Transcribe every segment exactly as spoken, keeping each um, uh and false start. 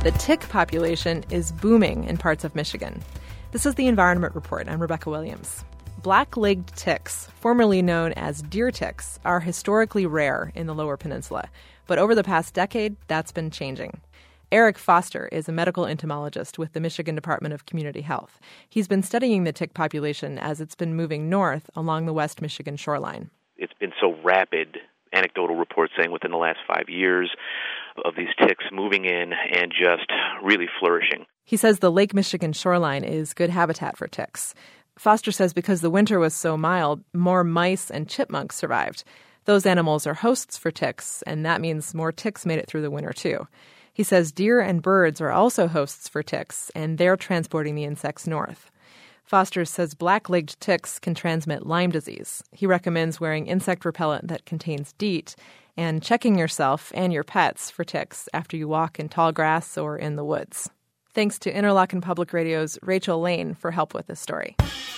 The tick population is booming in parts of Michigan. This is the Environment Report. I'm Rebecca Williams. Black-legged ticks, formerly known as deer ticks, are historically rare in the Lower Peninsula. But over the past decade, that's been changing. Eric Foster is a medical entomologist with the Michigan Department of Community Health. He's been studying the tick population as it's been moving north along the West Michigan shoreline. It's been so rapid, anecdotal reports saying within the last five years of these ticks moving in and just really flourishing. He says the Lake Michigan shoreline is good habitat for ticks. Foster says because the winter was so mild, more mice and chipmunks survived. Those animals are hosts for ticks, and that means more ticks made it through the winter, too. He says deer and birds are also hosts for ticks, and they're transporting the insects north. Foster says black-legged ticks can transmit Lyme disease. He recommends wearing insect repellent that contains DEET and checking yourself and your pets for ticks after you walk in tall grass or in the woods. Thanks to Interlochen Public Radio's Rachel Lane for help with this story.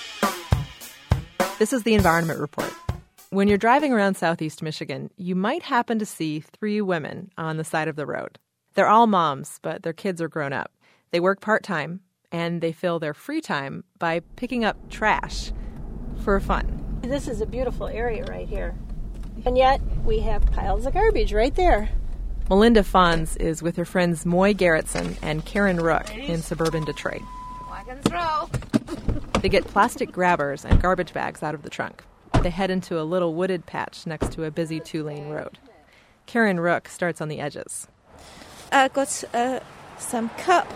This is the Environment Report. When you're driving around southeast Michigan, you might happen to see three women on the side of the road. They're all moms, but their kids are grown up. They work part-time, and they fill their free time by picking up trash for fun. This is a beautiful area right here. And yet, we have piles of garbage right there. Melinda Fonz is with her friends Moy Garrettson and Karen Rook in suburban Detroit. Walk and throw. They get plastic grabbers and garbage bags out of the trunk. They head into a little wooded patch next to a busy two-lane road. Karen Rook starts on the edges. I've got uh, some cup,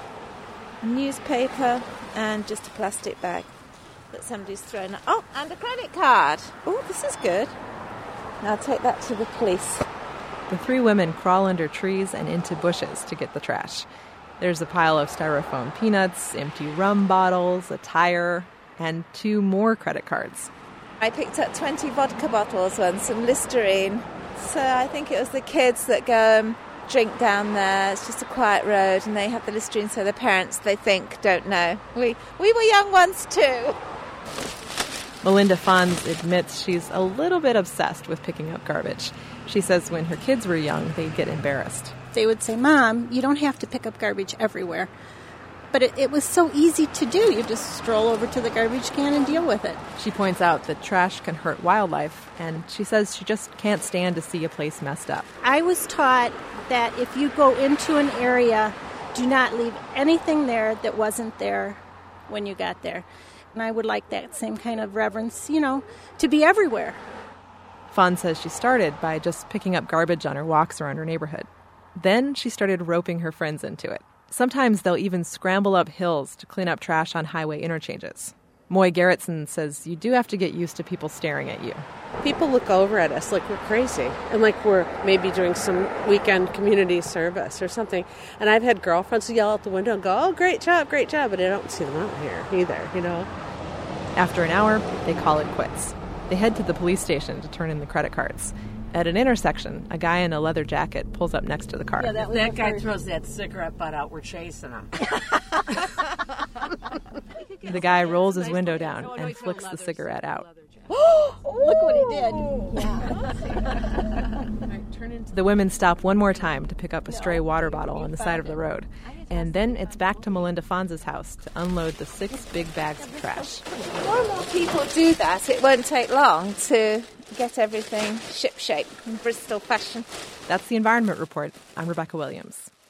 newspaper, and just a plastic bag that somebody's thrown. Oh, and a credit card. Oh, this is good. I'll take that to the police. The three women crawl under trees and into bushes to get the trash. There's a pile of styrofoam peanuts, empty rum bottles, a tire, and two more credit cards. I picked up twenty vodka bottles and some Listerine. So I think it was the kids that go and drink down there. It's just a quiet road, and they have the Listerine, so the parents, they think, don't know. We we were young ones too. Melinda Fonz admits she's a little bit obsessed with picking up garbage. She says when her kids were young, they'd get embarrassed. They would say, Mom, you don't have to pick up garbage everywhere. But it, it was so easy to do. You just stroll over to the garbage can and deal with it. She points out that trash can hurt wildlife, and she says she just can't stand to see a place messed up. I was taught that if you go into an area, do not leave anything there that wasn't there when you got there. And I would like that same kind of reverence, you know, to be everywhere. Fawn says she started by just picking up garbage on her walks around her neighborhood. Then she started roping her friends into it. Sometimes they'll even scramble up hills to clean up trash on highway interchanges. Moy Garrettson says you do have to get used to people staring at you. People look over at us like we're crazy and like we're maybe doing some weekend community service or something. And I've had girlfriends who yell out the window and go, oh, great job, great job, but I don't see them out here either, you know. After an hour, they call it quits. They head to the police station to turn in the credit cards. At an intersection, a guy in a leather jacket pulls up next to the car. Yeah, that, that guy first. throws that cigarette butt out. We're chasing him. The guy rolls his window down and flicks the cigarette out. Look what he did. Yeah. The women stop one more time to pick up a stray water bottle on the side of the road. And then it's back to Melinda Fonz's house to unload the six big bags of trash. Normal people do that. It won't take long to get everything shipshape in Bristol fashion. That's the Environment Report. I'm Rebecca Williams.